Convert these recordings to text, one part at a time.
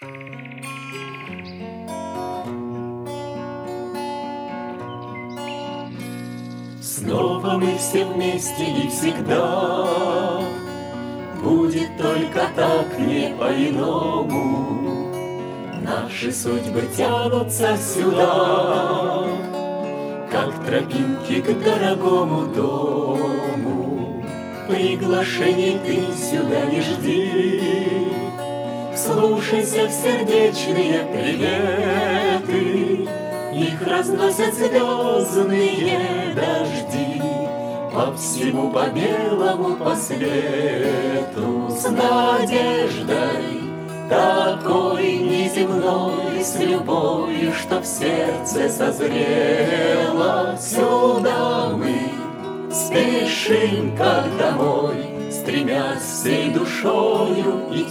Снова мы все вместе и всегда. Будет только так, не по-иному. Наши судьбы тянутся сюда, как тропинки к дорогому дому. Приглашений ты сюда не жди, вслушайся в сердечные приветы. Их разносят звездные дожди по всему, по белому, по свету. С надеждой такой неземной, с любовью, что в сердце созрело. Сюда мы спешим, как домой, стремясь всей душою и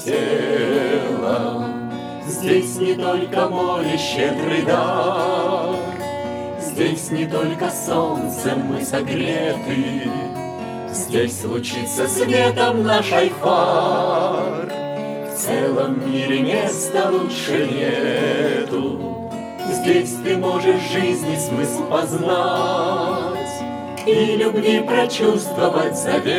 телом. Здесь не только море, щедрый дар, здесь не только солнцем мы согреты, здесь лучится светом наш айфар. В целом мире места лучше нету, здесь ты можешь жизни смысл познать и любви прочувствовать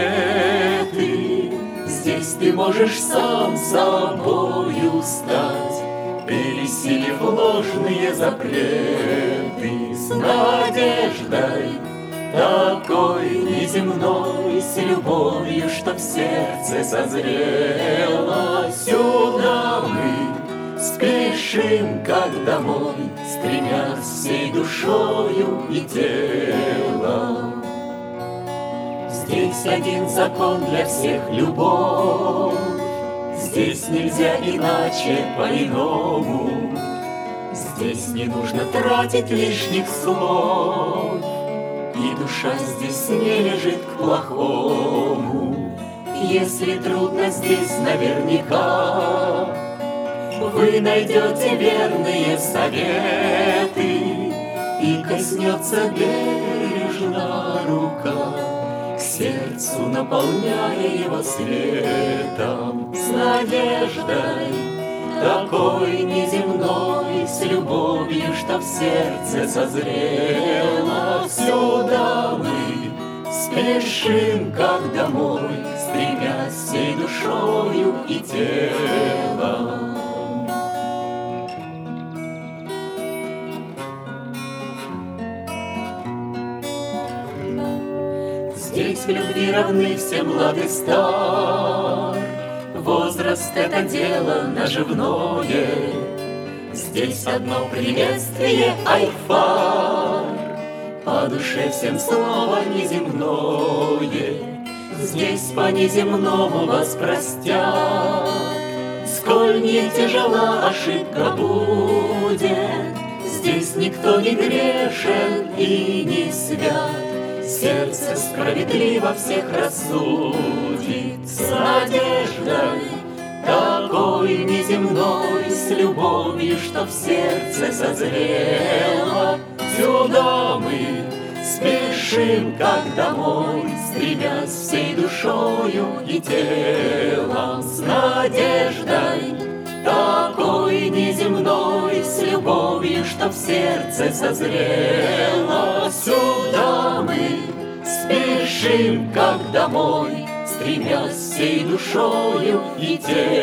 заветы. Здесь ты можешь сам собою стать, пересилив ложные запреты. С надеждой такой неземной, с любовью, что в сердце созрело. Сюда мы спешим, как домой, стремясь всей душою и телом. Здесь один закон для всех — любовь. Здесь нельзя иначе, по-иному. Здесь не нужно тратить лишних слов, и душа здесь не лежит к плохому. Если трудно здесь наверняка, вы найдете верные советы, и коснется бережно рука к сердцу, наполняя его светом. С надеждой такой неземной, с любовью, что в сердце созрело. Сюда мы спешим, как домой, стремясь всей душою и телом. Здесь в любви равны все млад и стар, возраст — это дело наживное. Здесь одно приветствие айфар, по душе всем слово неземное. Здесь по неземному вас простят, сколь не тяжела ошибка будет. Здесь никто не грешен и не свят, сердце справедливо всех рассудит. С надеждой такой неземной, с любовью, что в сердце созрело. Сюда мы спешим, как домой, стремясь всей душою и телом. С надеждой такой неземной, с любовью, что в сердце созрело. Сюда мы спешим, как домой, стремясь всей душою и телом.